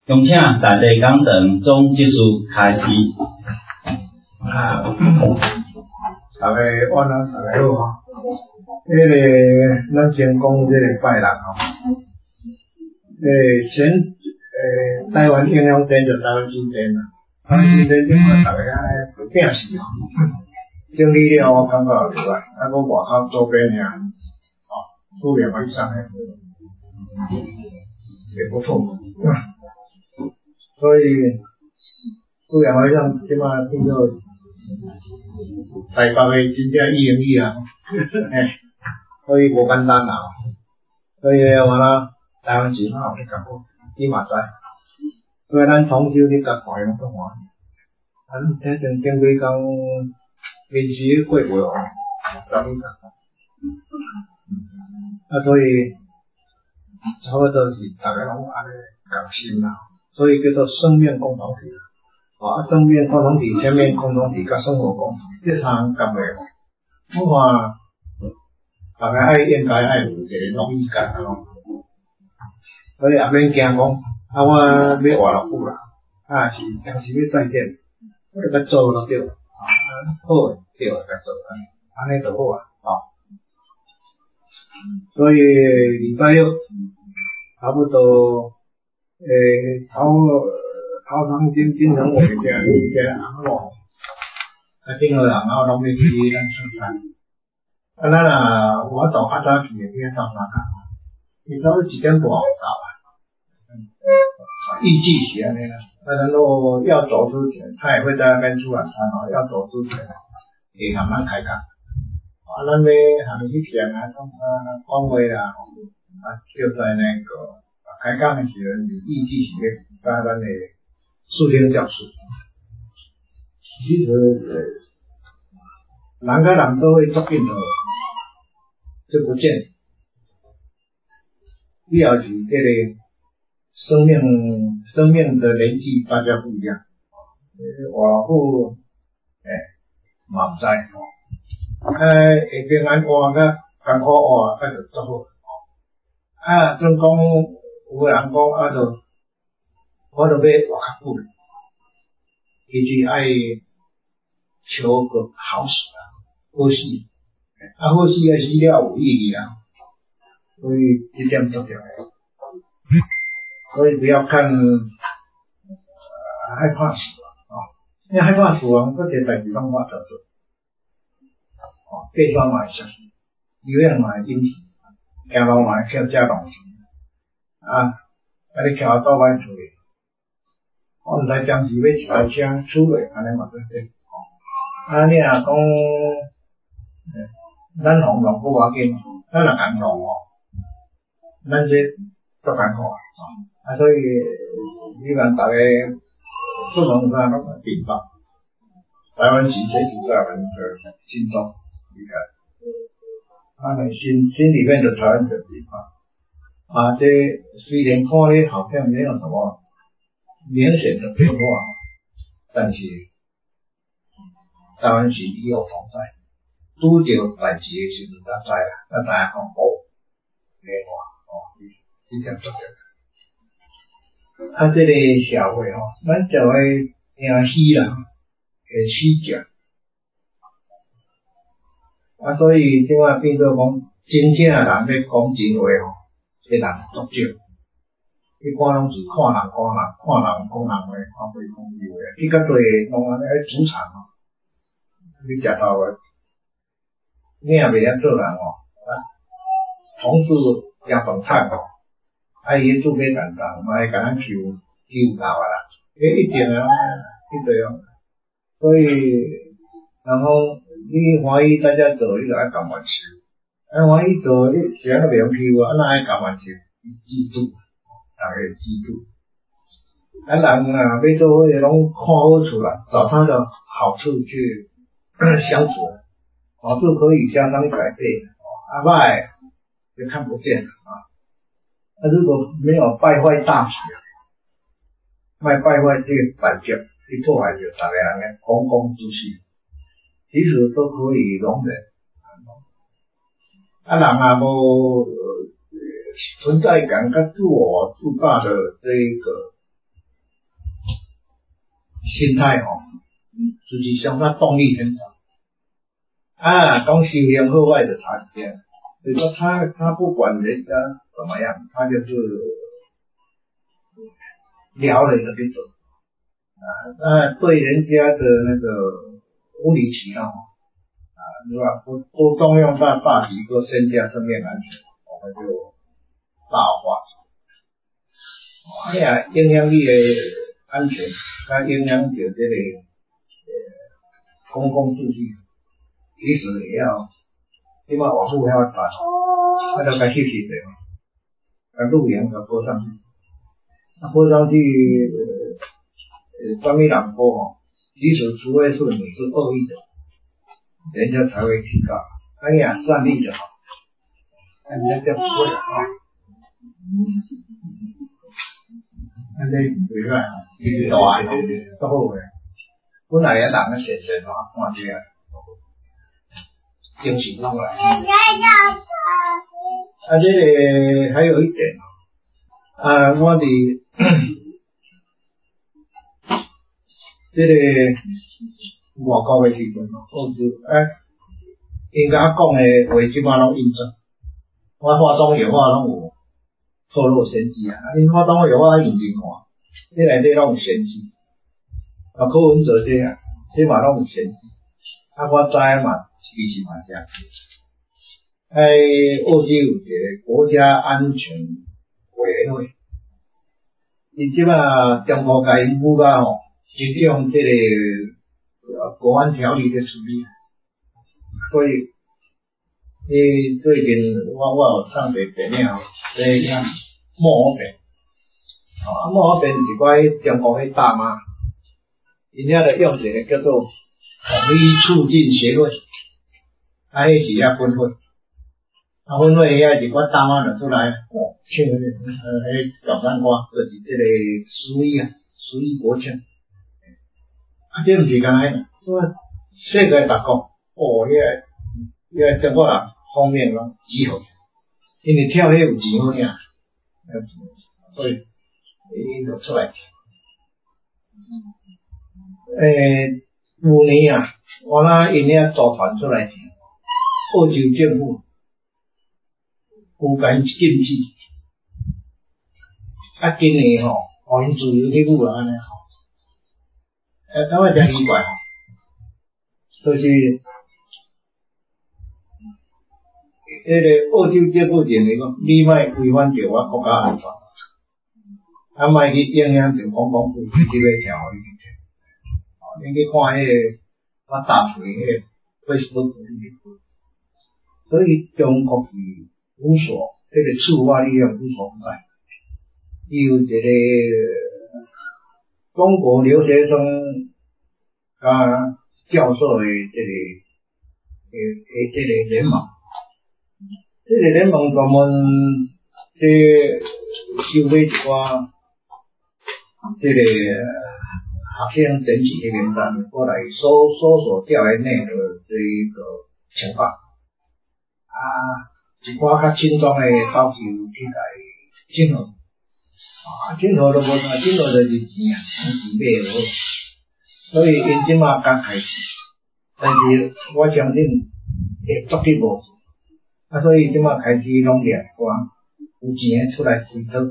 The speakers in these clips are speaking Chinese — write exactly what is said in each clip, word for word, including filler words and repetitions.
恭请大地讲堂总技师开始。 啊，大家晚安，大家好哈。迄个咱先讲这个拜六吼，诶，先诶，台湾影响电就台湾新电啦，台湾新电即摆大家爱拼死吼，整理了我感觉有入来，啊，搁外口周边尔，哦，数量以上诶，也不错。所以数量以上即摆变做台北诶真正一零一啊，嘿。所以无简单啦，所以我啦，台湾市嘛有去甲过，你嘛知。所以咱从小你甲看拢都看，咱迄阵顶几工临时过过哦，早起甲看。啊，所以差不多是大家拢安尼共心啦，所以叫做生命共同体。啊，生命共同体、生命共同体甲生活共同体，这三项合诶。我看。大家爱应该爱有一个荣誉感啊咯，所以也免惊讲，啊我要活偌久啦，啊是当时要再见，我就甲做就对，啊好诶对甲做，安尼就好啊，哦。所以礼拜六差不多诶头头堂今今成我这这红路，啊今个人啊拢要去咱出产。啊，咱啊，我到较早去诶，去上班啊，伊差不多一点半到啊。嗯，预计是安尼啦。啊，然后要走之前，他也会在那边吃晚餐哦。要走之前，会慢慢开讲。啊，咱要含去片啊，讲啊讲话啦，啊，就在那个开讲诶时阵，预计是要在咱诶四天教室。其实呃。人甲人都会作紧的，就不见。第二是这个生命生命的年纪大家不一样，我老父诶嘛唔知吼，啊会平安活甲艰苦活甲就足好，啊总讲有个人讲啊就我就要活较久，其实爱求个好死啊。好死，啊好死啊死了有意义啊，所以这点重要的。所以不要看、呃、害怕死亡啊，因为害怕死亡这些代志拢我做做，哦，计算嘛会小心，有样嘛会引起，行路嘛会捡这东西，啊，啊你徛到倒摆厝里，我毋知当时要一台车出来，安尼嘛对对，哦，啊你若讲。咱红龙不要紧，咱若红龙哦，咱这足艰苦啊，啊所以希望大家出门上拢是平安。台湾是这是在我们的心中，你看，他们心心里面的台湾的平安啊，这虽然看起好像没有什么明显的变化，但是台湾是与有同在。拄着代志诶时阵，咱知啦，咱知影讲哦，变化哦，真正足着。啊，这个社会吼，咱就会听死人诶死者，啊，所以即摆变做讲真正诶人要讲真话吼，这人足少。一般拢是看人讲人，看人讲人话，看鬼讲鬼话。你较对拢安尼爱主场吼，你食到诶。你也袂晓做人哦，啊，同事也饭菜哦，啊，伊做买简单，嘛会甲咱求求到啊啦，诶，一定啊，一定啊，所以，然后你欢喜大家做，你就爱甘愿受，啊，欢喜做，你谁都袂用求啊，哪爱甘愿受？记住，大家记住，啊，人啊，要做伙拢看好处啦，找他的好处去相处。好处可以加上一百倍，啊坏就看不见了啊。那、啊、如果没有败坏大学，卖败坏这个板脚，去破坏就大家人的公共秩序，其实都可以容忍。啊，人啊无存在感跟自我自大的这一个心态吼、哦，实际上他动力很少。啊，讲修行后外的差这样，所以说他他不管人家怎么样，他就是撩人的去走啊，那对人家的那个无理取闹啊，是吧？不不动用到大体个身家生命安全，我们就大化。哎呀，影响你的安全，它影响到这个呃公共秩序。其实也要，起码网络要打，那就该休息的嘛，把录影给播上去，那播上去，呃，专门人播哦，即使除非是你是恶意的，人家才会提高。哎呀，善意的好，那人家不会啊。那这对个，对大的都好嘅，本来也人嘅先生嘛，看住啊。精神弄来。啊，这个还有一点啊，我的这个外国的时阵，我就哎，应该讲的话，即摆拢印证。我化妆药我拢有透露先机啊，因化妆药我认真看，这内底拢有先机。啊，柯文哲这啊，这嘛拢有先机。啊，我知嘛。其实嘛这样，哎，澳洲有一个国家安全委员会，伊即摆中国甲因武啊吼，是用这个国安条例的处理，所以，伊最近我我有上一电影，这样莫平，啊莫平是怪中国迄大妈，因遐就用一个叫做统一促进协会。啊，迄是遐分会，啊分会遐是我大妈就出来，哦，唱迄呃迄高山歌，就是这个苏伊啊，苏伊国庆，啊，这毋是干那，说世界大国，哦，遐遐中国人方面拢集合，因为跳迄有钱好听，所以伊就出来。诶，有年啊，我那因遐组团出来。澳洲政府有甲因禁止，啊，今年吼，互因自由去舞啊安尼吼，诶，感觉真奇怪吼，就是迄个澳洲政府认为讲，你莫违反着我国家安全，啊，莫去影响着公共秩序这个条例。哦，你去看迄个我大锤迄个 Facebook 里面。所以中国是无所，这个触发力量无所不在。有一个中国留学生加教授的这个诶诶这个联盟，这个联盟专门这收买一寡这个学生整体的名单过来搜搜索调研内的这一个情况。啊，一寡较轻松诶投资去来整合，啊，整合都无啥，整合就是钱啊，钱买落，所以因即马刚开始，但是我相信会绝对无，啊，所以即马开始拢掠寡有钱出来洗头，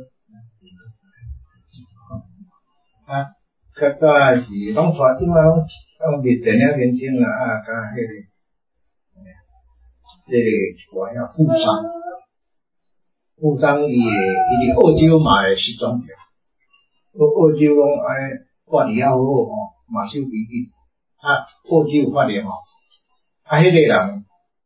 啊，较早是拢带即马拢拢伫电影面顶啊，啊，甲迄个。这个一寡遐富商，富商伊诶，伊伫澳洲嘛会失踪着，澳澳洲讲哎，管理较好吼，嘛收比例，啊，澳洲有发现吼，啊，迄个人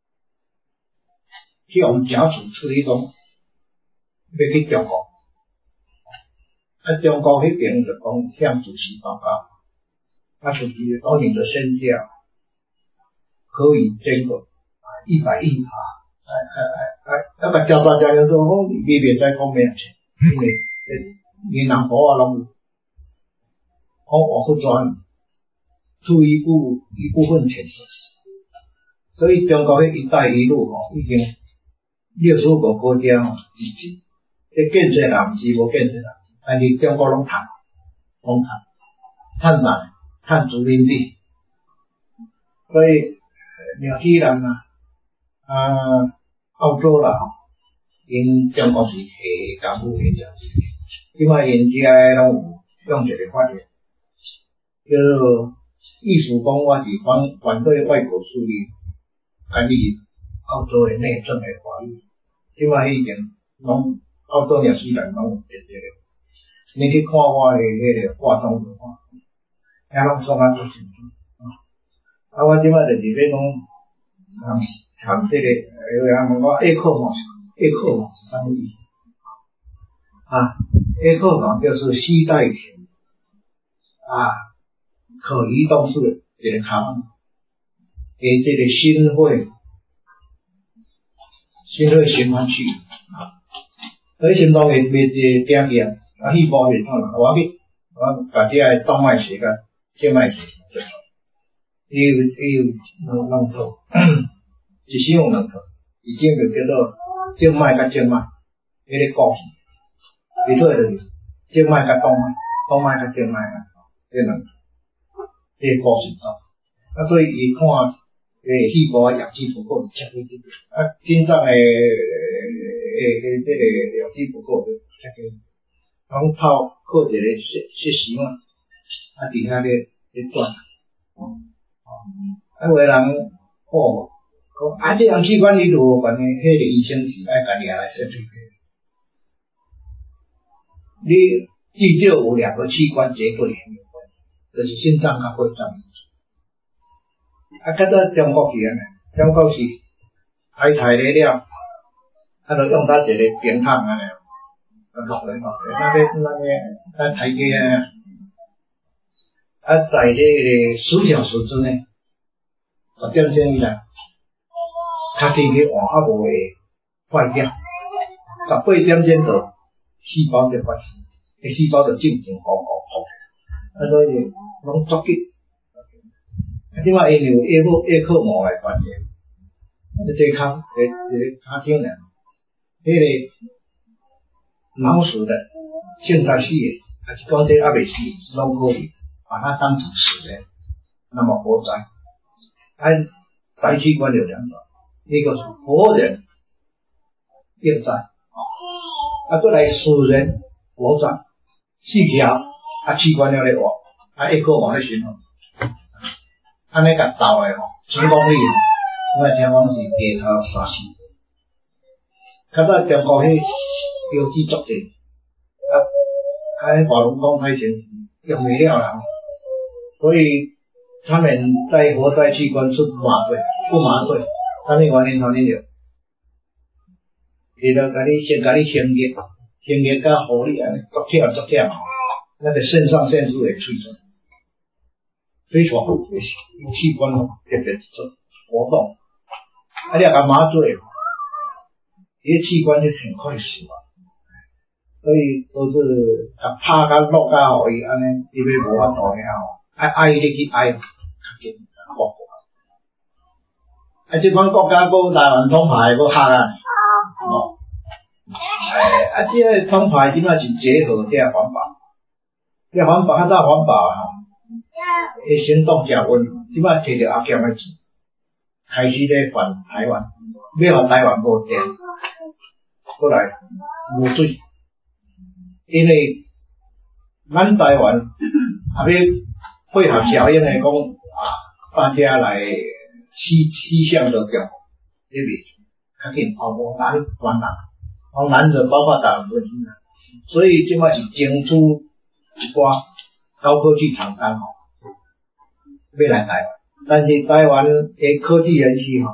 去用假处处理讲要去中国，啊，中国迄边就讲向主席报告，啊，主席说你的身价可以这个。一百亿啊！哎哎哎哎，那个教大家就说哦，你别再讲咩钱，因为银行保啊拢有，我我不专出一部一部分钱，所以中国的一带一路吼已经六十五个国家吼，这建设人唔是无建设人，但是中国拢谈，拢谈，谈来趁殖民地，所以纽西兰啊、啊澳洲啦，因中国是下功夫下正，即摆因遮个拢有用一个法律，叫做意思讲我是反反对外国势力干预澳洲的内政的法律，即摆以前拢澳洲、纽西兰拢有这个。你去看我的迄个化妆就看，遐拢讲啊足清楚啊。啊，我即摆就是要讲含含这个，有人问我 A 克嘛 ，A 克嘛是啥物意思？啊 ，A 克嘛就是携带权啊，可移动式的一个卡，给这个新会新会循环区啊，所以心中会袂一点点。啊，细胞是怎啦？我去，我把这个动脉血个静脉血做，伊有伊有两两套，一生有两套，已经就叫做静脉甲静脉，迄个故事，伊做就是静脉甲动脉，动脉甲静脉啊，这两套，这个故事啊，啊，所以伊看诶细胞的样子不够，切开啲，啊，心脏诶诶诶，这个样子不够就切开。拢透靠一个血血丝嘛，啊，伫遐咧咧转，哦，啊，有个人哦，讲啊，这样器官你如何办呢？迄个医生是爱家己来设计的。你至少有两个器官结构联有关，就是心脏甲肺脏。啊，较早中国是安尼，中国是海苔来了，啊，就用到一个冰桶安尼。啊，落来落来，那个那个咱台阶啊，啊，在这个十小时之内，十点钟以来，卡进去换啊无会坏掉，十八点钟就细胞就发生，个细胞就正正好好好，啊，所以拢足紧。啊，即摆因有叶克叶克膜的关系，啊，这康这这卡星呢，迄个。老鼠的、现在死的，还是讲这还未死，拢可以把它当成死的，那么活摘。按摘器官有两种，一个是活人验摘，啊，再来死人活摘，死条啊器官了咧活，啊一个往咧循环，安尼甲斗的吼，成功率，我听讲是低头三四。较早中国迄标志足济，啊，啊，华龙讲以前用没了啦，所以他们在活摘器官是麻醉，不麻醉，啥物原因？啥物了？伊就甲你先甲你清热，清热甲互你安尼足忝足忝，那个肾上腺素会催生，非常有器官特别活动，啊，你甲麻醉。这些器官就很快死了，所以都是啊拍甲落甲互伊安尼，伊要无法度了，爱爱你去爱，较紧活活。啊，这款国家搁台湾统派搁吓啊，哦，诶，啊，这个统派即摆是结合这环保，这环保较早环保啊，诶，行动加温，即摆摕着阿强的钱，开始咧反台湾，要互台湾无电。过来无水，因为咱台湾啊要配合效应来讲啊，大家来思思想着中，对不对？较紧后无咱全人，从男者包括大人本身啊，所以即摆是争取一寡高科技厂商吼，要来台湾，但是台湾的科技人士吼，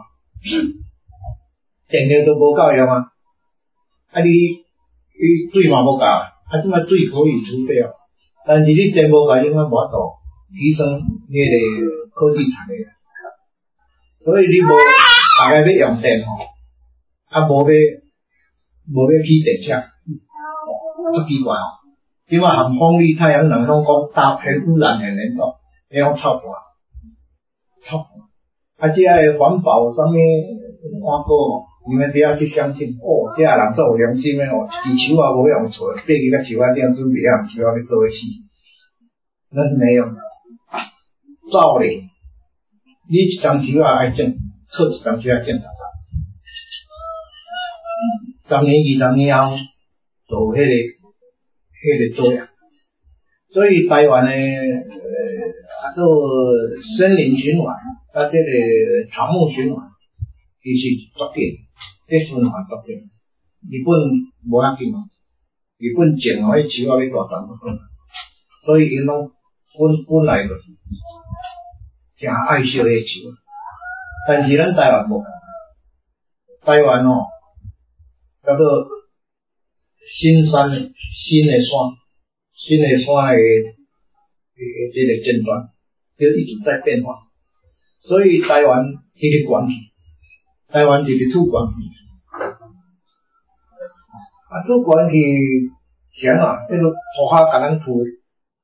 电力都无够用啊。啊你，你水嘛无够，啊即摆水可以储备哦，但是你电无够，你嘛无法度提升迄个科技产业，所以你无大概要用电吼，啊无要无要起电车，足奇怪哦。即摆含风力、太阳能拢讲搭配污染的能源，迄种臭汗，臭汗。啊，这个环保啥物广告哦。你们不要去相信哦，这人做有良心的哦，地球也无用错，爬去甲树仔顶准备啊，树仔要做伙死，那是没用的。 走咧，你一张手啊爱种，错一张手啊种十张。十年、二十年后，就迄、那个、迄、那个作用。所以台湾的呃啊，做森林循环，啊，这个草木循环，其实足紧，这循环足紧。日本无要紧嘛，日本种哦，迄树啊要大丛不好，所以因拢本本来就是真爱惜迄树，但是咱台湾无，台湾哦。叫做新山新的山，新的山的的这个阶段，就一直在变化。所以台湾一直悬去，台湾一直土悬去，啊土悬去，啥啊？迄个土下甲咱土的，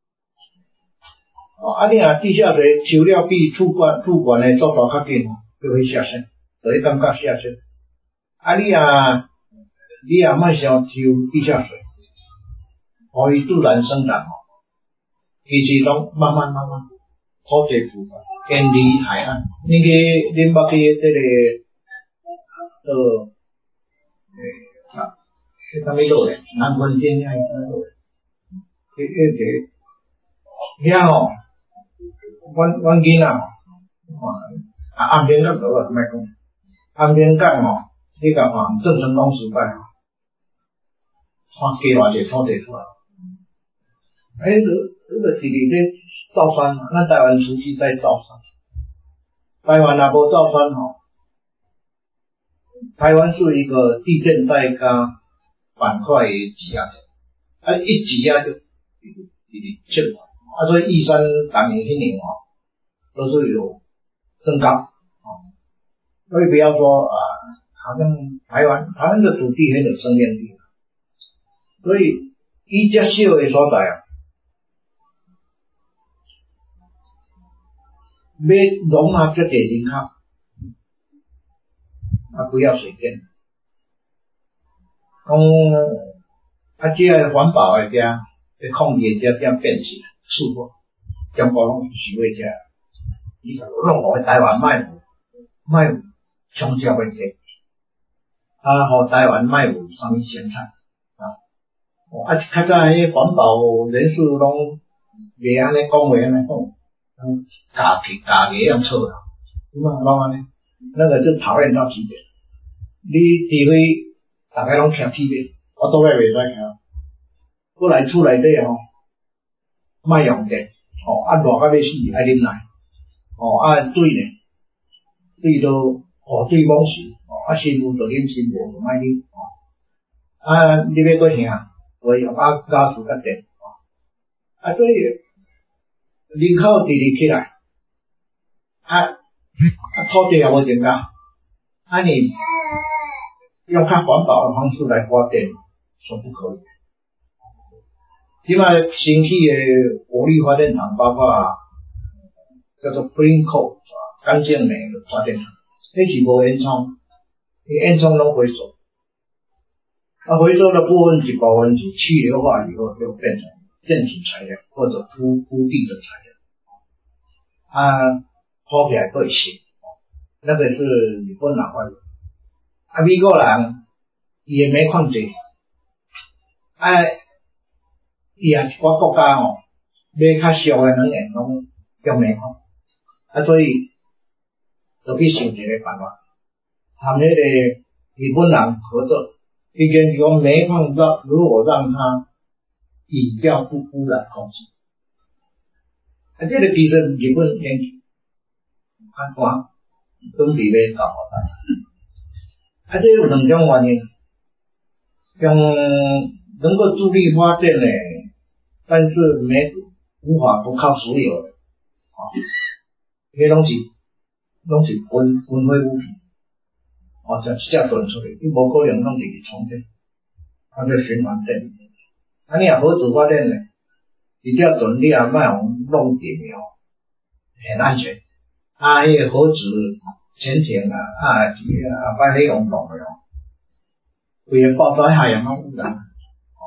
哦，啊你若地下水收了比土悬土悬的速度较紧，就会下沉，就会感觉下沉。啊你啊。你也莫想抽地下水，互伊自然生长哦。其实拢慢慢慢慢土地腐败，偏离海岸。你去恁捌去这个呃诶啊，迄啥物路咧？南分县遐迄路，迄迄个遐吼，阮阮囡仔吼，啊安平港我莫讲，安平港吼，你甲看郑成功时代吼。看加偌济土地出来，哎，这这个是伫咧造山嘛？咱台湾持续在造山，台湾若无造山吼，台湾是一个地震带加板块的挤压，啊一挤压就一直震，啊所以玉山当年迄年吼都是有增高，哦，所以不要说啊，好像台湾台湾的土地很有生命力。所以，伊遮小的所在啊，要容纳遮济人口，啊，不要随便。讲啊，遮个环保的遮，这控制遮遮变起来，错误，中国拢是为遮，伊就弄互台湾卖有卖有冲销问题，啊，互台湾卖有啥物生产。啊，较早迄环保人士拢袂安尼讲话安尼讲，嗯，假皮假皮样错啦，对嘛？拢安尼，那个就讨厌到极点。你除非大家拢徛屁面，我倒来袂使徛，过来厝内底吼，莫用电，哦，啊热到要死，爱啉奶，哦，啊水呢，水都河水猛水，哦，啊新妇就啉新妇，就莫啉，哦，啊你要搁啥？所以啊，加速个电，啊，所以人口直直起来，啊，啊土地也无增加，啊你用较环保的方式来发电，说不可以。即摆新起的火力发电厂，包括叫做 Green Coal 干净煤的发电厂，迄是无烟囱，伊烟囱拢回收。啊，回收的部分一部分是去硫化以后就变成电子材料或者铺铺地的材料，啊，铺起来都会新，那个是日本人发的，啊，美国人伊也煤矿济，啊，伊也一寡国家吼，买较俗的能源拢用煤矿，啊，所以就去想一个办法，和那个日本人合作。一个用煤矿让，如果让它比较不污染空气，啊，这个其实日本研究，看看准备要搞好大，啊，这有两种原因，像能够助力发电的，但是煤无法不靠石油的，啊，这些东西拢是分分废物品。哦，就直接转出去，你无可能弄进去充电，它就循环电。啊，你若核子发电呢，直接转你也莫用弄电哦，很安全。啊，迄个核子潜艇啊，啊，啊，摆迄用弄的哦，规个爆炸海洋拢污染。哦，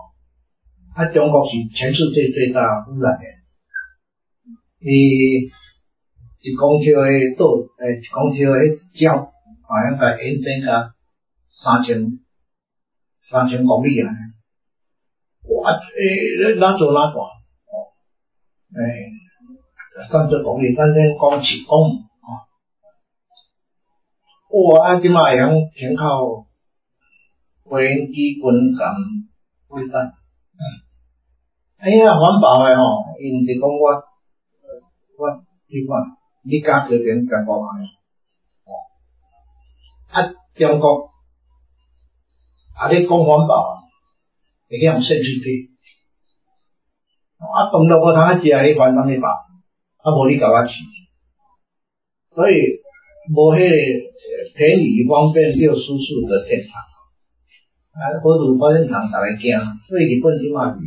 啊，中国是全世界最大污染源。伊一公尺诶倒，诶，一公尺诶鸟，好像甲延伸甲三千三千公里啊！哇，诶，哪做哪大？哦，诶，三千公里，三千公尺公亩哦。哇，啊，即马会晓停靠无人机军舰飞弹。嗯，哎呀，环保诶吼，因是讲我我你看。你家条件甲我安尼，哦，啊，中国啊，你讲环保，会去用限制品，啊，饭都无通啊食，你还啥物饱？啊，无你甲我饲，所以无迄个便宜方便又舒适的电厂，啊，核子发电厂逐个惊，所以日本即马是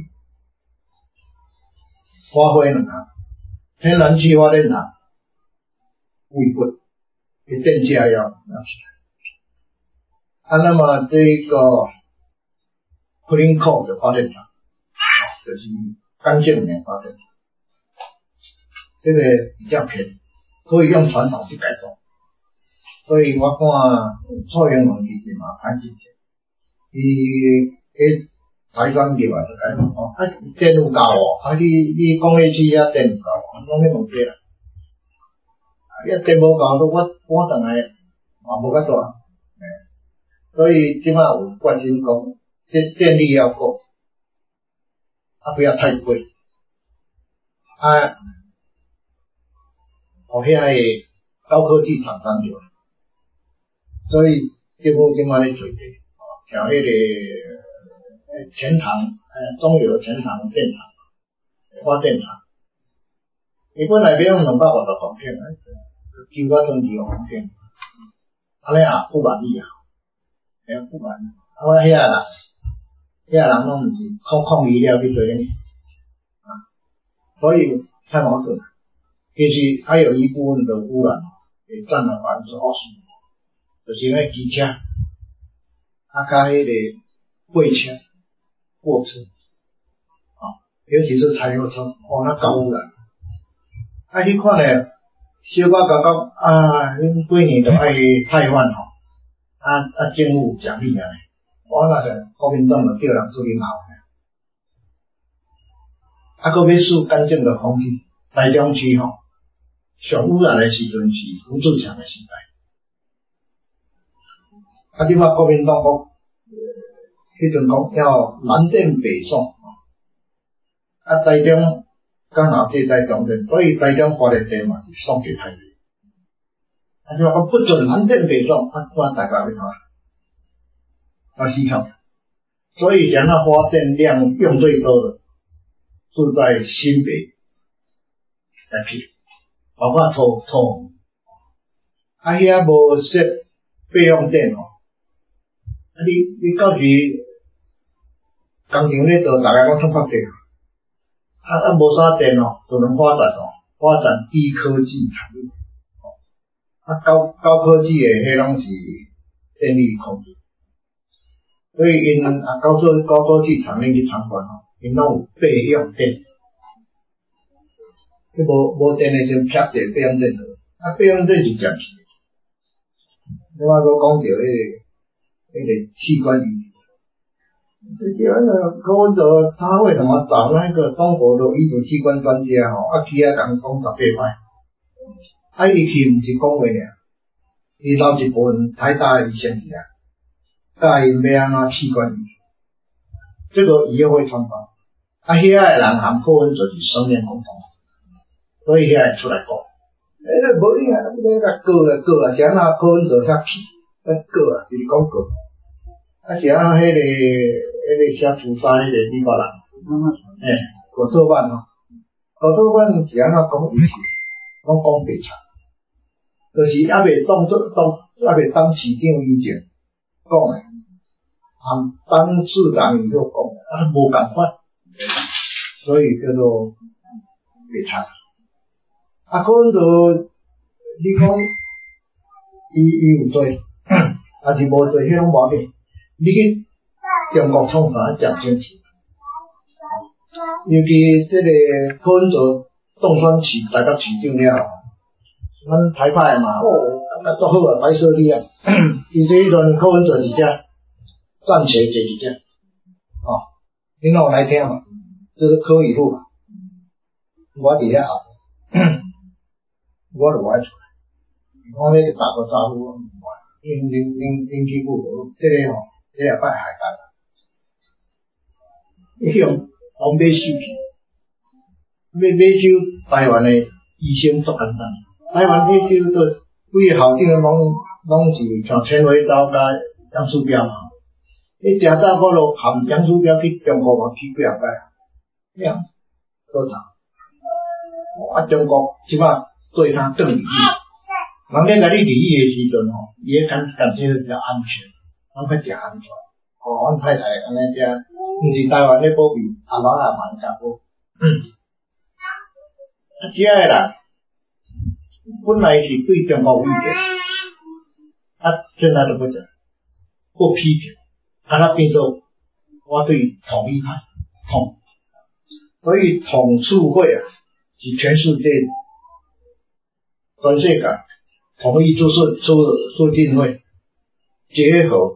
发挥两项，天然气发电厂。未滚，的电价要拿起来。啊，那么这个 clean coal 的发电厂，就是干净能源发电厂，这个比较便宜，可以用传统去改装。所以我看蔡英文其实嘛蛮积极，伊迄台商业啊就改讲哦，啊电有够哦，啊你你讲迄次啊电有够，拢咧问题啦。一电无够，我我当然也无较大，所以即马有决心讲，电电力要够，啊不要太贵，啊，互遐个高科技厂商着，所以政府即马咧做地，调迄个全塘，呃中油全塘电厂发电厂，伊本来要用两百五十公顷。九百吨几公顷，安尼也不满意啊，哎不满意。啊，我遐人，遐人拢毋是空空遗了去做咧，啊，所以太矛盾了。其实还有一部分的污染也占了百分之二十，就是因为机车，啊加迄个货车、货车，啊，尤其是柴油车，哦，那高污染。啊，你看咧。小可感觉啊，恁几年都爱汰换吼，啊啊政府奖励啊，我那是国民党就叫人出去闹呢。啊，搁要树干净的空气，台中区吼，上污染的时阵是胡志强的时代。啊，即摆国民党讲，迄阵讲要南电北送，啊台中。刚好这台中电，所以台中发的电嘛是送给台北。他就说不准南电北送，啊，不然大家会怎么？要思考。所以想要发电量用最多的，是在新北来批，包括土土，啊遐无设备用电哦，啊你你到时工程咧做，大家讲冲发电。啊啊，无啥电哦，就能发展哦，发展低科技产业。啊，高高科技的迄拢是电力控制，所以因啊高科高科技产业去参观吼，因拢有备用电。迄无无电的先撇者备用电落，啊备用电是暂时。另外佫讲到迄个迄个器官移。这些那柯文哲他为什么找那个中国的移植器官专家吼？啊，去遐人讲十八摆，啊，伊去毋是讲话尔，伊留一部分台大的医生去啊，教因要安怎器官移植，这个以后会传播。啊，遐个人含柯文哲是生命共同，所以遐会出来讲，诶，无你啊，你甲告啦告啦，是安那柯文哲遐气，啊告啊，就是讲告。啊是啊，迄、那个迄、那个写屠杀迄个美国人，诶、欸，果做饭吼，果做饭是安怎讲意思？讲讲白贼，就是还未当做当还未当市长以前讲诶，含当市长以后讲诶，啊无共款，所以叫做白贼。啊，可能就你讲伊伊有做，还是无做，迄种无紧。你去中国创啥讲清楚，尤其这个柯文哲当选市台北市长了， 咱台派嘛，哦，感觉足好啊，歹势力啊。伊这迄阵课文做一只，暂且做一只，哦，恁有来听嘛？这是柯以富，我伫遐后，我就爱出来，我咧打个招呼，因因因因去古河，这个吼，这个拜海干，伊用红马手皮，要买手台湾的医生足简单，台湾迄手都规个校长拢拢是像陈伟洲甲杨树标嘛，你诚早我就含杨树标去中国嘛去几啊摆，呀，所长，啊中国即摆做他转离异，人咧甲你离异的时阵吼，伊会感感觉比较安全，咱较诚安全，哦，阮太太安尼遮，毋是台湾咧保庇，阿老阿妈甲保，嗯，啊遮个人本来是对中国有意见，啊现在都不讲，不批评，啊那变做我对统一派统。所以统促会啊，是全世界全世界统一就是促促进会结合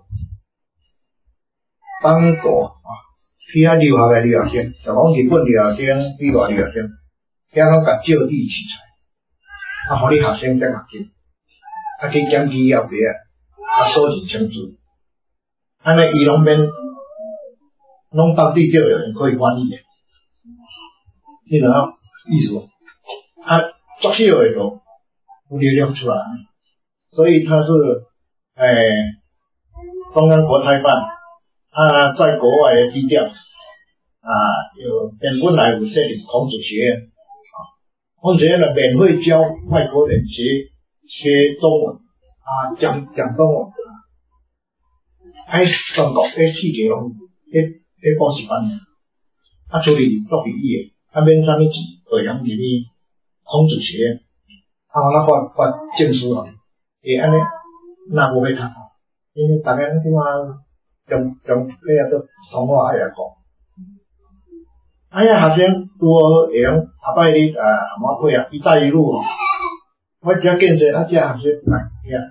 邦国啊，其他留学的留学生，就讲日本留学生、美国留学生，遐拢甲就地取材，啊，互你学生才学进，啊去检举要别啊，收集签字，安尼伊拢免，拢当地就有人可以翻译的。你知道意思不？他作秀的都有流量出来，所以他是诶、欸、中央国台办啊，在国外的低调啊，有本本来有设立孔子学院啊，孔子学院呢免费教外国人学学中文啊，讲讲中文，喺中国喺四条龙喺喺补习班啊，处理做笔译的。啊，免啥物钱，培养入去孔子学院，啊，那发发证书啊，会安尼，那无要读啊，因为大家即马中中迄个都通话爱来讲，啊，遐学生拄好会用后摆你啊，马配啊，一带一路，我遮见者啊，遮学生来遐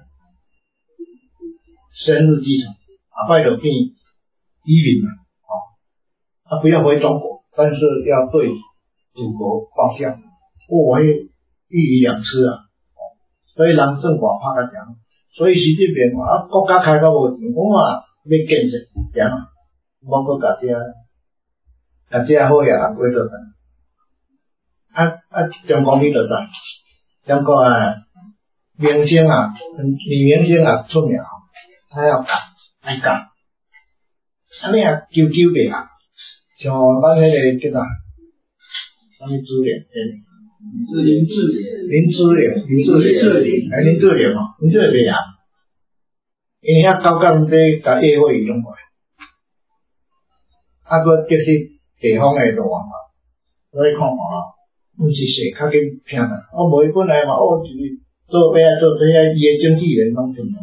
深入基层，后摆就变移民了，哦，啊，不要回中国，但是要对祖国报效，我会一鱼两吃啊，所以人算外拍较强，所以习近平啊国家开到无钱，我嘛要建设强，我搁甲遮甲遮好呀，过落去，啊啊中国你就知，中国啊明星啊，女明星啊出名，他要改，爱改，安尼啊久久袂合，像咱迄个叫啥？什么资源？ 林志玲， 林志玲，林志玲，哎，林志玲哦，林志玲袂啊，因为遐高干在甲议会用过，啊，佮就是地方的大王嘛，所以看嘛，毋是说较紧拼啦，我无伊本来嘛，哦，就是做咩啊，做这些伊的经纪人拢拼啦，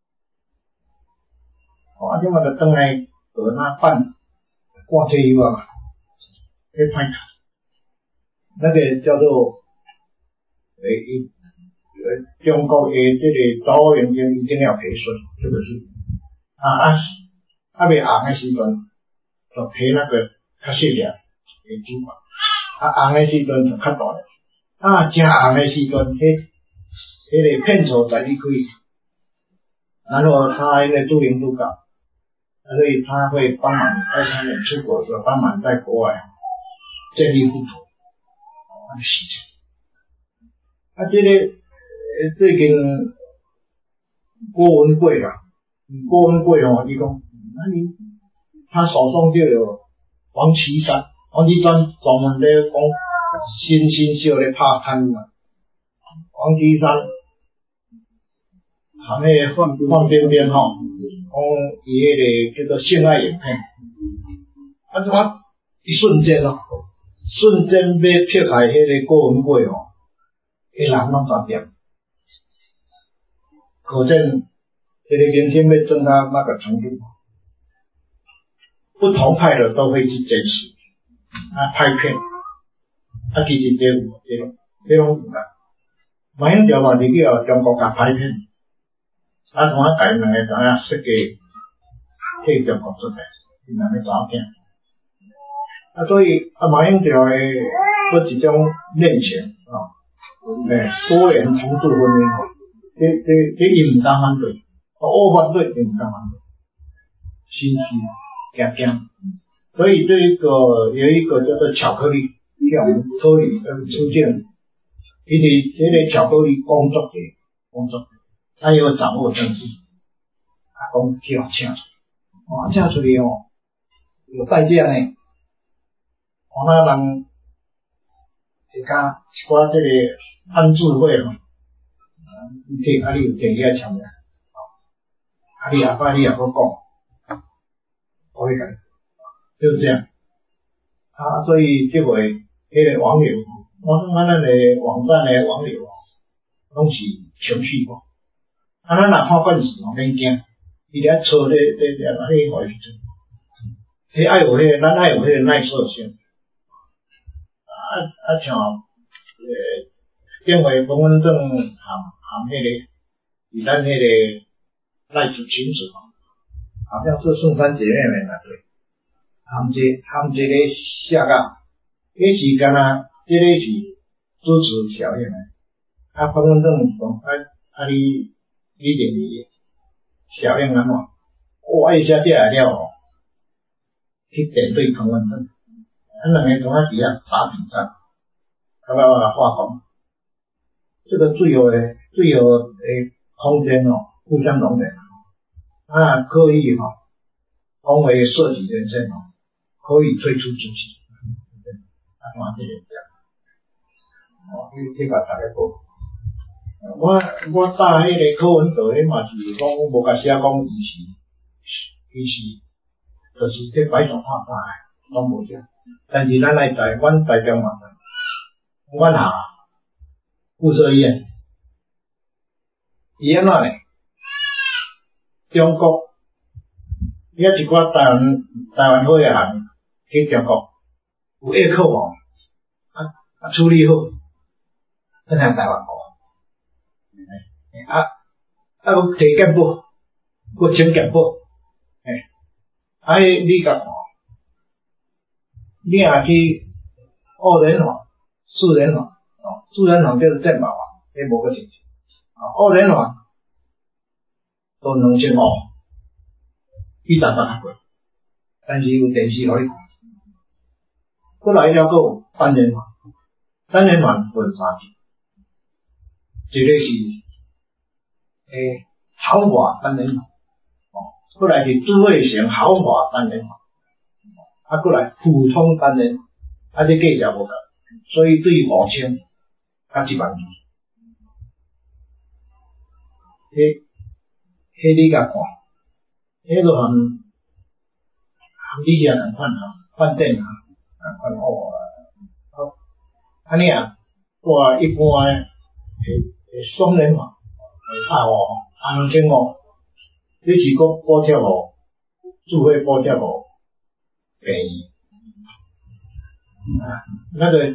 哦，啊，即嘛就转来搁那办挂退休啊，去歹读。那个叫做诶，呃，中国的这个导务员一定要培训，这个是啊啊啊未红的时阵，就培那个较细粒的主管，啊红的时阵就较大粒，啊正红的时阵，迄迄个片酬在你开，然后他那个驻领督导，所以他会帮忙在他们出国的时候，帮忙在国外建立户头。事情，啊，这个呃最近郭文贵啊，郭文贵哦，伊讲，那你他手上就有王岐山，王岐山专门在讲新新秀咧拍摊嘛，王岐山含那个范范冰冰吼，讲伊迄个叫做性爱影片，啊，我一瞬间哦。瞬间要撇开迄个郭文贵哦，迄人拢全点，可见这个明星要挣到那个程度，不同派的都会去监视，啊拍片，啊其实这有这种这种有啦， 马英九嘛是叫中国甲歹骗，啊，同啊家两个怎样设计替中国出来，因两个诈骗。啊，所以啊，马英九诶，做一种恋情啊，诶，多元重度婚姻吼，这这这伊唔敢反对，我反对伊唔敢反对，心虚惊惊。所以这一个有一个叫做巧克力，叫我们脱离呃出现，伊是这个巧克力工作者，工作者，他有掌握政治，啊，讲去互请出，哇，请出去哦，有代价呢。我那人一家一寡这个安置会咯，摕啊你有摕起来签名，啊你下摆你也搁讲，我会讲。就是这样啊，所以这回迄个网友，我看咱个网站的网友，拢是情绪化。啊，咱若看惯势，唔免惊，伊咧错咧咧咧，迄个时阵，迄爱有迄个，咱爱有迄个耐受性。啊啊，像呃，电话公文证含含迄个，以咱迄个赖主群主，好像是圣山姐妹们啊，对。含一含一个下啊，迄是干那，这个是支持效应诶。啊，分分钟讲啊啊，你你认为效应安怎？哇，一下跌来了哦，去点对分分钟，咱两个同啊底下打比战，到到化工，这个最有诶最有诶空间哦，互相容忍啊，可以哈、哦，讲话设计人生哦。可以退出主席，啊，看这个样，哦，去去甲大家讲，我我搭迄个柯文哲，迄嘛是讲无甲写讲伊是伊是，就是这摆上看法诶，拢无写。但是咱来在，阮台中嘛，阮下附设医院，伊安怎呢？中国，遐一寡台湾台湾好诶人。去中国有下课哦，啊啊处理好，咱向台湾学，啊啊佮提检补，佮请检补，诶，啊你甲看，你若去二人房、四人房，哦，四人房就是正保啊，迄无个钱，啊二人房都两千五，比台北较贵，但是有电视可以看。过来还有单人房，单人房分三级，一个是诶豪华单人房，哦，过来是智慧型豪华单人房，啊，过来普通单人，啊，这价钱无够，所以对五千甲一万二，迄迄你甲看，迄个含含你遐共款啊，饭店啊。啊，款哦，好，安尼啊，我一般诶诶双人房，啊哦，啊两千五，你是讲补贴无，住费补贴无便宜，啊，那个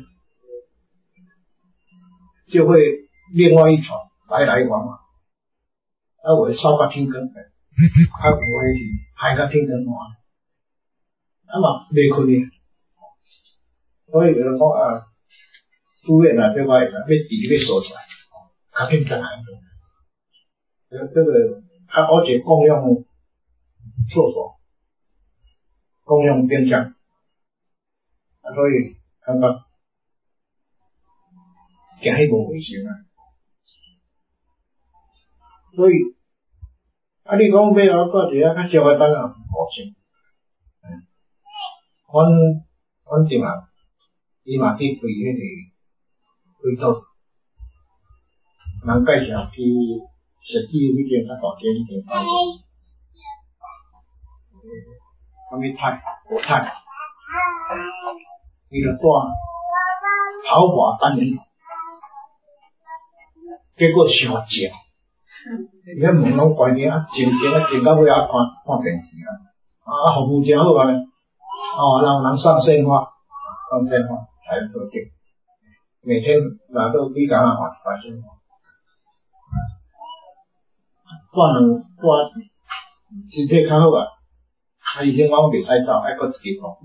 就会另外一床来来往往，啊，我烧甲天光，啊，有诶是海甲天光换，啊嘛袂困诶。所以就是讲啊，住院啊，对吧？要底要收出来，较紧张。这这个啊，而且共用厕所，共用冰箱，啊，所以感觉行迄无卫生啊。所以啊，你讲买后到一个较少诶单啊，五千。嗯，阮阮定啊。伊嘛去开迄个开刀，人介绍去设计迄间较大间迄间房子，啥物泰国泰，伊就住豪华单人房，结果伤正，伊遐门拢关起啊，静静啊，静到尾啊看看电视啊，啊服务真好啊，哦，然后人上鲜花，上鲜花。还有多点，每天拿到一缸啊，发现带两带身体较好啊，啊医生讲袂使走，爱搁一支讲。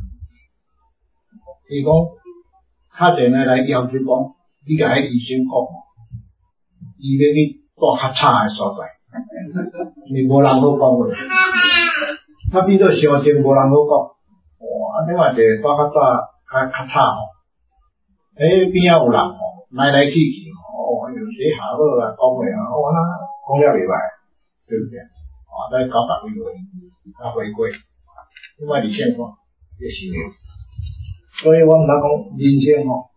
伊讲打电话来要求讲，你甲迄医生讲，伊要去带较差诶所在，是无人好讲话。他变做伤情无人好讲，哇！另外一个带较早较较差吼，诶边仔有人吼，来来去去吼，哦，有时下好啊，讲话啊，哇，讲了袂歹，是不是？啊，再搞大几回，啊回归，另外二线看也是有。所以我毋通讲人生吼，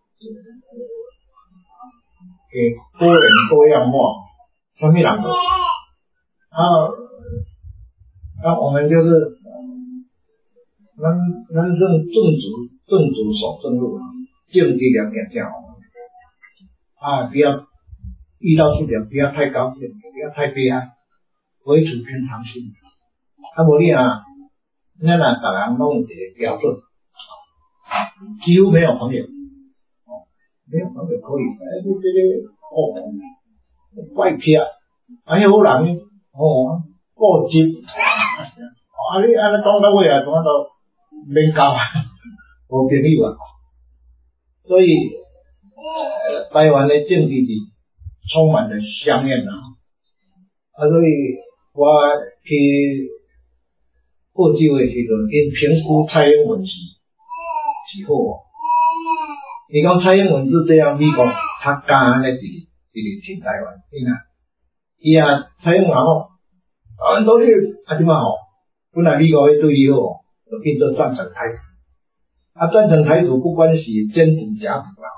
诶，多人多样化，什么人都有。啊。那我们就是咱咱算正主正主所正路，正地了解这样啊，不要遇到事情不要太高兴，不要太悲哀，维持平常心。啊，无你啊，咱若逐人拢有一个标准，几乎没有朋友，哦，没有朋友可以，哎，你这个哦，怪癖，还有人哦，固执。啊！你安尼讲到尾啊，怎啊都免交啊，无朋友啊。所以，呃、台湾的政治是充满了香烟啊。啊，所以我去澳洲的时阵，因评估蔡英文是是好。伊讲蔡英文是这样，美国他敢安尼伫伫挺台湾，因啊，伊啊蔡英文讲，啊，都是啊，怎么好？本来美国要对伊好，就变做赞成台独。啊，赞成台独不管是真赌假赌啦，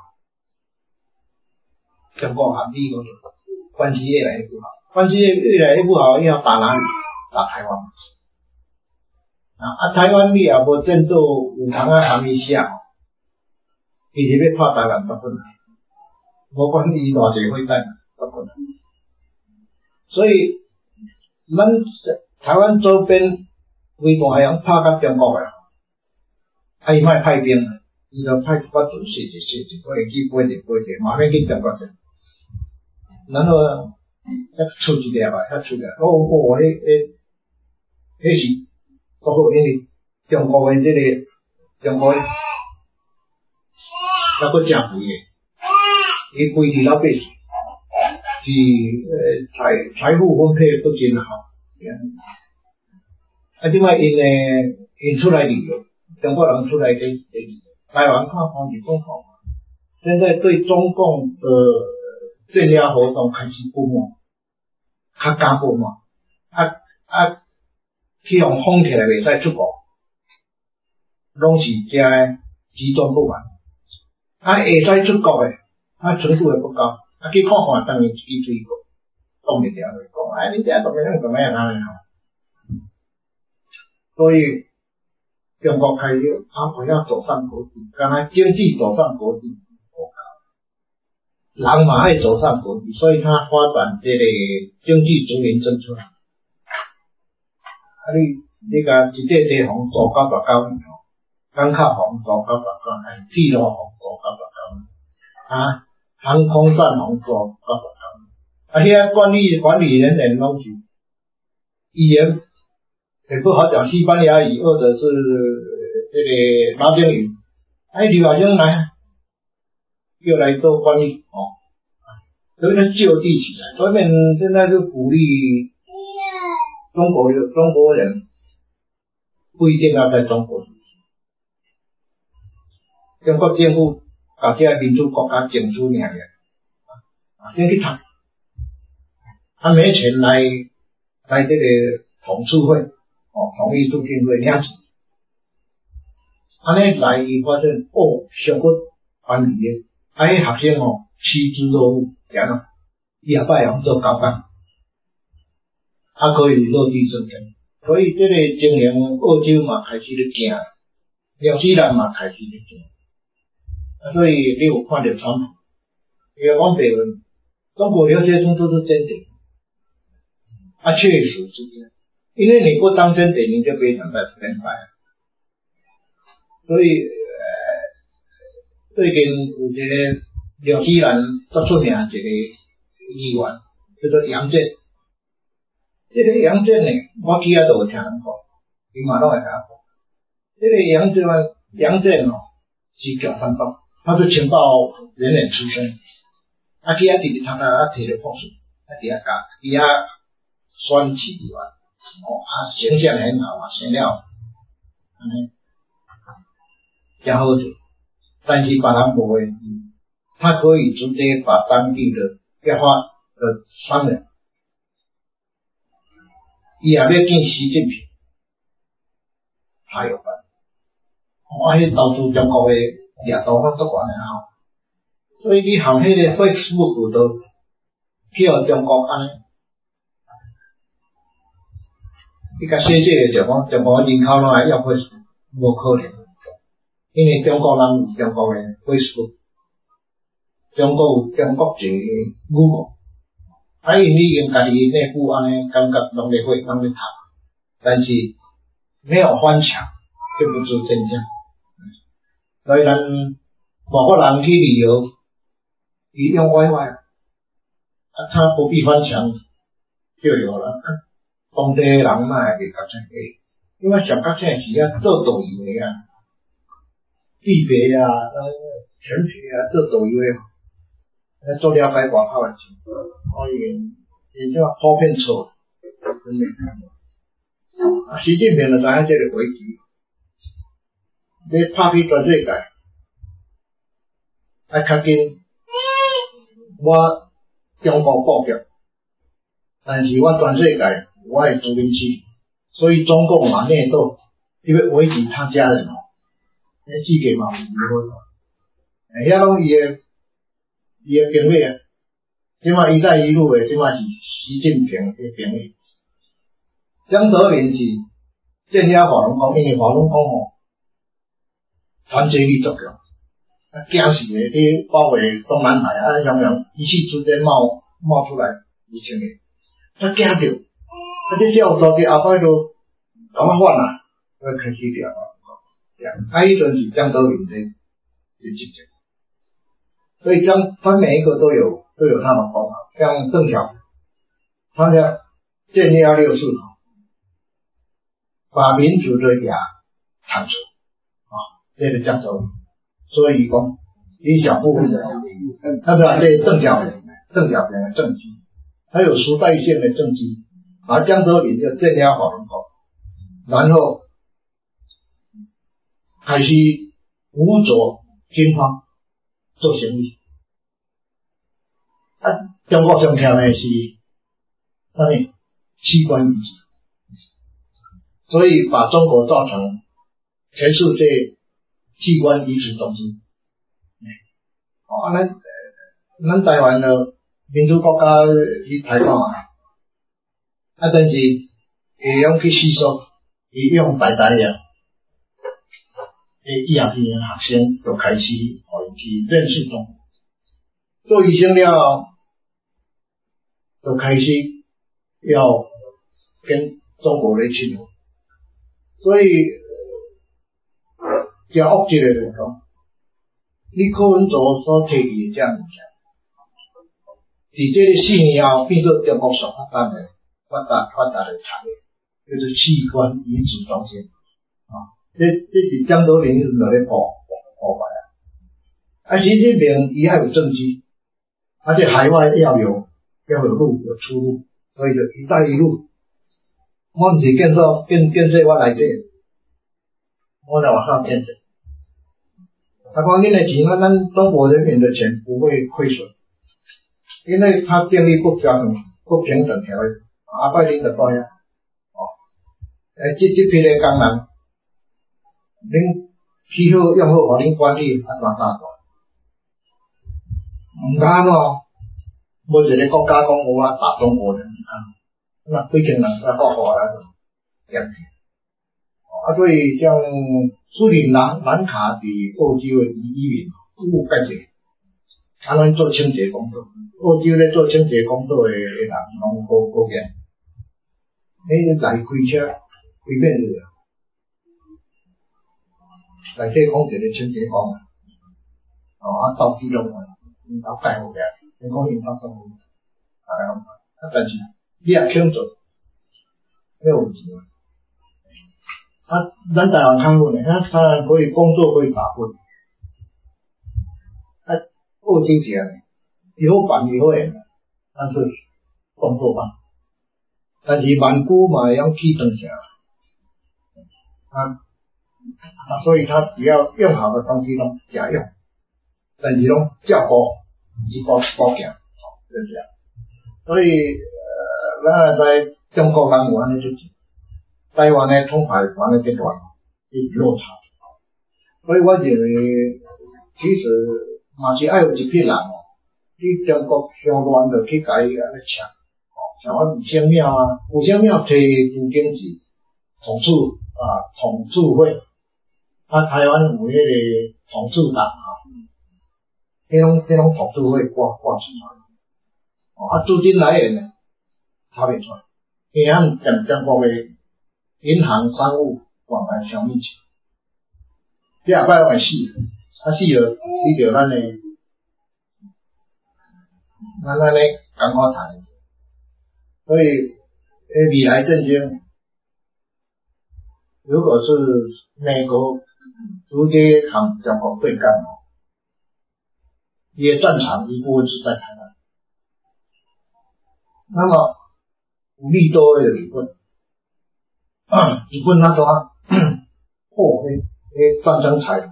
中国和美国关系越来越不好，关系越来越不好，要打哪里？打台湾。啊，啊台湾你也无振作有通啊含伊写，其实要拍台湾不困难，无管伊偌济飞弹不困难。所以，咱台湾周边。规大洋拍到中国诶，啊伊莫派兵，伊就派我做细一细一，我会去飞一飞一，马上去中国去。然后遐出一粒啊，遐出粒，哦哦，迄迄迄是不好，因为中国诶这个中国，那个真肥诶，伊规治老百姓，是呃财财富分配不均好。啊，另外因诶，因出来旅游，中国人出来旅旅游，台湾看风景更好。现在对中共的镇压活动开始不满，较加不满，啊啊，去用封起来袂使出国，拢是遮诶极端不满。啊，会使出国诶，啊程度也不高，啊去看看当然去追过，讲袂了咧，讲哎你这怎么样怎么样安尼吼。所以中国开始啊，我要走上国际，刚才经济走上国际，人嘛爱走上国际，所以他发展这个经济殖民政策。啊，你你甲一块地方做到大高，港口房做到大高，铁路房做到大高，啊，航空站房做到大高，啊，遐管理管理人员拢是语言。也不好讲西班牙语或者是这个拉丁语，哎，留学生来，又来做翻译哦，所以呢就地起来，所以现在就鼓励中国的中国人不一定要在中国读书，中国政府把这个民主国家整出名的，啊，先去读，他没钱来来这个统促会。哦，同意促进会领钱，安尼来伊发现哦，上骨翻译的，啊，迄学生哦，趋之若鹜，然后伊下摆用做高干，啊，可以落地生根，所以这个经营澳洲嘛开始咧行，纽西兰嘛开始咧行，啊，所以你有看到川普，伊讲北文，中国留学生都是真的，啊，确实是这样。因为你不当真点，你就非常的失败。所以，呃，最近有一个纽西兰最出名一个议员，叫做杨健， 这个杨震呢，我记啊都有听人讲，伊嘛拢会甲我讲。这个杨震啊，杨震哦是共产党，他是情报人员出身，啊去啊直直读读啊摕着博士，啊伫啊教，伫啊选市议员，哦啊形象很好啊，生了，安尼真好做。但是别人无会，他可以直接把当地的变化的商人，伊也要见习近平，他有办。我迄投资中国的力度我足悬的吼，所以你含迄个 Facebook 都叫中国安尼，你甲写写就讲中国人口拢爱用 Facebook， 无可能。因为中国人有中国的 Facebook， 中国有中国籍的 Google， 啊因为用家己内部安尼感觉拢咧会拢咧读，但是没有翻墙就不知真相。所以咱外国人去旅游，伊用 WiFi， 啊他不必翻墙就有了，当地人哪会较清楚？因为上较清是啊做导游的啊。地陪啊，呃，全陪啊，做导游的，来做了解外口的情况，所以你这普遍错，真没看过。啊，习近平就知影这个危机，要拍去全世界，啊，较紧，我中国布局，但是我全世界我会殖民区，所以中共嘛内斗，因为危及他家人哦。迄世界嘛有离婚咯，诶，遐拢伊诶伊诶朋友啊，即马一带一路诶，即马是习近平诶朋友。江泽民是镇压法轮功，因为法轮功吼团结力足强，啊惊死诶，你包围东南海啊，样样一气之间冒冒出来二千个，他惊着，啊这照做伫后摆都感觉反啊，要开始掉啊。啊，迄阵是江泽民的的执政，所以江他每一个都有都有他的方法，像邓小平，他的建立二六四，把民主的牙铲除啊，这个江泽民，所以讲以小部分的，那个这邓小平，邓小平的政绩，还有时代性的政绩，而江泽民就镇压法轮功，然后。开始辅佐军方做生意，啊，中国上强的是啥物？器官移植，所以把中国造成全世界器官移植中心。哦，咱咱台湾的民主国家去采访啊，啊，但是会用去吸收，伊用代代呀。诶，医学院学生就开始互伊去认识中国，做医生了，就开始要跟中国来亲和，所以较恶质的来讲，你课文组所提起的这样物件，伫这个四年后变做中国上发达的发达发达的产业，叫做器官移植中心啊。这这是江泽民就咧报报牌啊，啊习近平伊还有政绩，而且海外要有要有路有出路，所以就一带一路，我毋是建设建建设我内底，我来往上建设。他讲恁的钱啊，咱中国人民的钱不会亏损，因为他建立不标准不平等条约，阿拜恁就知啊，哦，诶，这这批的工人。恁起好用好，互恁管理啊，偌大大，毋敢哦。无一个国家讲我打中国人，那几千人在爆发来着，严重。啊，所以像苏里南南卡伫澳洲的移民有介济，啊，咱做清洁工作，澳洲咧做清洁工作的人拢高高严，迄来开车开免去啊。内底讲一个清洁工，哦，啊，到基隆啊，因兜盖好个，因讲因兜做，大家拢，啊，但是你也肯做， 没有问题嘛。啊，咱台湾较稳诶，他当然可以工作可以打混，啊，好挣钱，以后办以后诶，但是工作办，但是蛮久嘛会用去转下，啊，啊，所以他只要用好的东西拢假用，但是拢照顾，毋是保保健，就这样。所以呃，咱在中国人有安尼做。台湾的通牌玩的阶段是落差，所以我认为其实嘛是爱有一批人哦，去中国乡乱就去甲伊安尼抢，哦，像我五仙庙啊，五仙庙摕朱经济统治啊统治会，啊台湾有迄个统治党啊，迄种迄种统治会挂挂出来，哦啊资金来源呢差别出来，因为他们中中国的。银行商务往来上密切，第二摆往死，啊死了死着咱诶，咱咱诶艰苦谈，所以诶未来战争，如果是美国直接向中国对干哦，伊诶战场一部分是在台湾，那么有利多诶日本。啊，日本那种啊，哦，迄迄战争采起，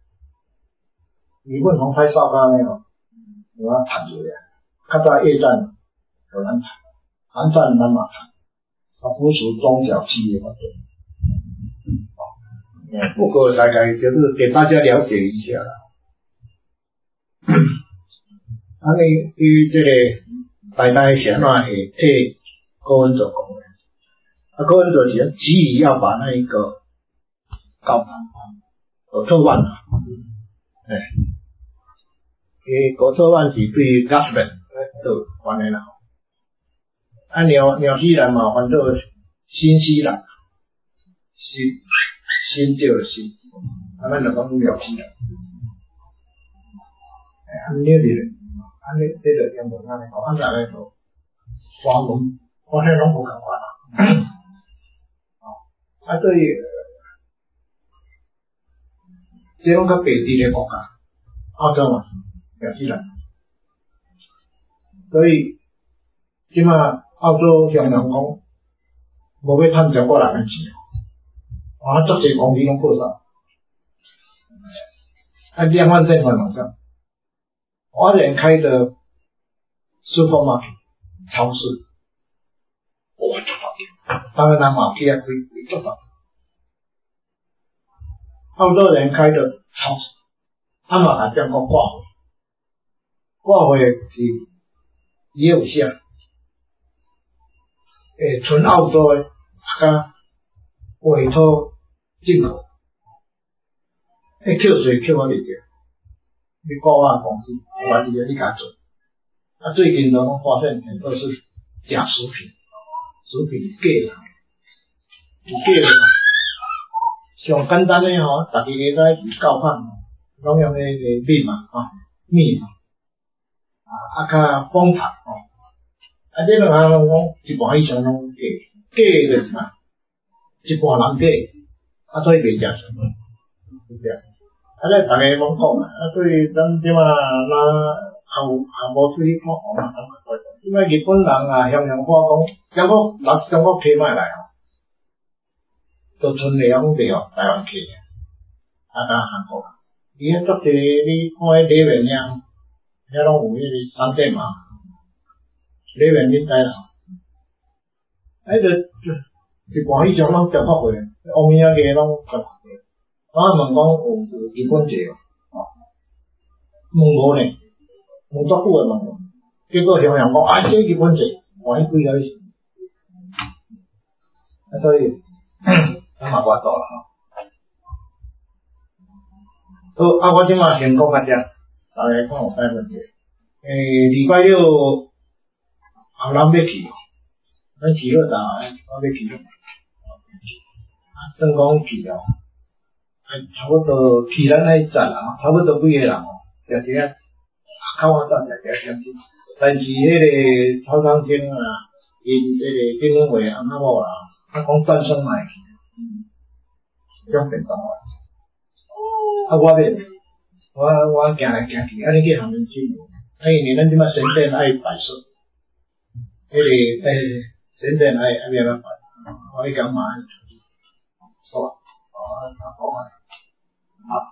日本从太少干那种，有啊谈着咧，较早越战有难谈，韩战难嘛谈，啊，附属中小企业嘛对，哦，不过大概就是给大家了解一下啦。啊，你对这个大概是安怎会替高文做讲？啊，高文哲是急于要把那一个高国策案啊，哎，诶，国策案是对 government 都关的啦。啊，纽纽西兰嘛，翻做新西兰，新新旧的新，啊，咱就讲纽西兰。哎，安尼的，安尼这个英文安尼讲，安怎来做？华文，我听拢无共款啦。啊，对于这种较北地的国家，澳洲嘛，纽西兰，所以即马澳洲常常讲无要趁中国人的钱，啊，足侪公司拢破产，啊，两万正款马上，华人开的 supermarket 超市，哇，做到的，当然咱嘛去啊开做到。澳洲人开的超市，他嘛把中国挂回，挂回是也有像，诶，纯澳洲的，甲委托进口，诶，扣税扣啊袂着，你挂我公司，我直接你甲做，啊，最近都拢发现很多是假食品，食品假的，有假的。上简单诶吼，大家会知是教判，拢用迄个密码吼，密码啊，啊较方法吼，啊这两项拢讲一半以上拢假，假诶就是嘛，一半人假，啊所以袂食成，是这样。啊咧大家拢讲啊，啊所以咱即马若也也无出去看哦，咱感觉怪怪，因为日本人啊，向向看讲，中国人中国客买来吼。都剩个拢袂哦，台湾客，啊甲韩国，伊迄足济你看迄里面遐，遐拢有迄个商店嘛，里面恁知啦，迄个一半以上拢中国货，欧米亚个拢中国货，我问讲有有日本货哦，问无呢，问足久诶问，结果向向讲啊，这日本货，我迄几个意思，啊所以。咱嘛我到了吼，好啊！我即马先讲啊只，大家看有啥问题？诶，礼拜六后人要去，咱去好大，我要去，啊，正讲去哦，啊，差不多去咱那站啊，差不多几个人哦，食一啊，较晚早食一点钟，但是迄个超商厅啊，伊因这个金融会阿妈某啦，啊讲战胜来，种便当啊，啊我买，我我行来行去，啊你去行面去，啊因为咱即马神殿爱摆设，迄个诶神殿爱爱咩办法，我去讲买，好啊，好啊，好。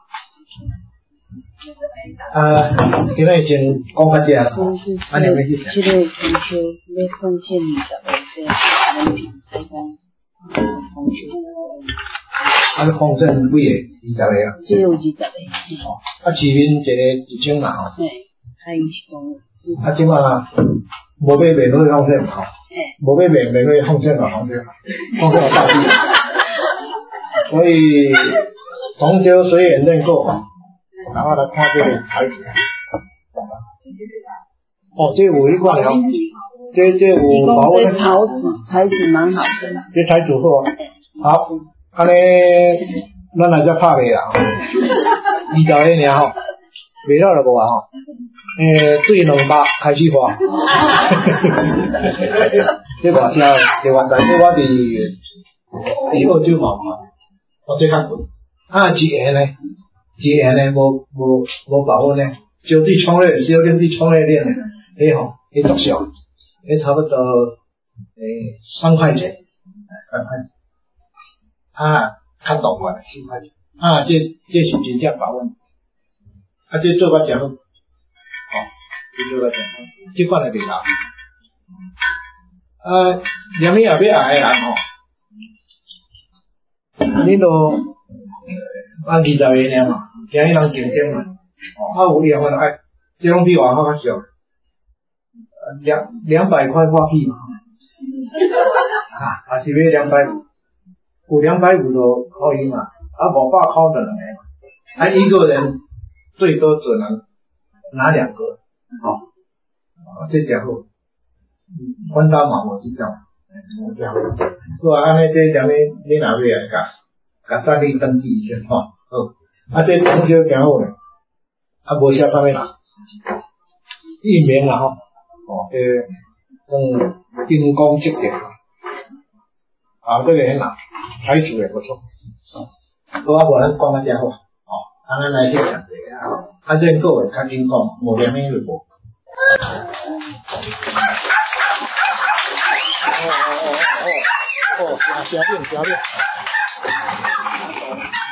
啊，今日先讲较这啊，安尼要去。 这个中秋要奉献二十个这人品，大家奉献。 啊，你奉献几个？二十个啊？ 这有二十个。 哦，啊，市民一个一千啦吼。 嘿，还有一公。 啊，即马无买免费奉献嘛吼。 嘿。 无买免免费奉献嘛，奉献，奉献大地。所以中秋虽远认购吼。然后来看这个材质，哦，这有迄款了，这这有保温。 这陶瓷材质蛮好的。 这材质好，好，安尼咱来再拍卖啦，二十个尔吼，卖了就无啊吼，诶，对两百开始花，这偌少的，这偌济，这我伫伫澳洲嘛嘛，哦，这较贵，啊，一元呢？一元呢，无无无保温呢，小弟创咧，小弟弟创咧练咧，迄吼，迄独小，迄差不多诶三块钱，三块钱，啊，较大款的四块钱，啊，这这是真正保温，啊，这做甲真好，哦，这做甲真好，这款的袂老，啊，连你也要爱的人吼，你都按二十个尔嘛。惊伊人竞争嘛，啊有厉害爱，这种比外口较少，两两百块花币嘛，啊，还是要两百五，有两百五就可以嘛，啊五百块就两个嘛，啊一个人最多只能拿两个，哦，啊这家伙，阮兜嘛无这种，无这样，好啊，安尼这点你你若要来甲，甲暂你登记一下吼，好。啊，这中秋行好咧，啊，无写啥物啦，艺名啦吼，哦，这嗯，金光质地，啊，这个很难，材质也不错，好啊，无咱讲啊遮好，哦，啊，咱来去讲这个啊，啊，认购的较紧讲，无连咩会无。哦哦哦哦哦，哦，小小点小点。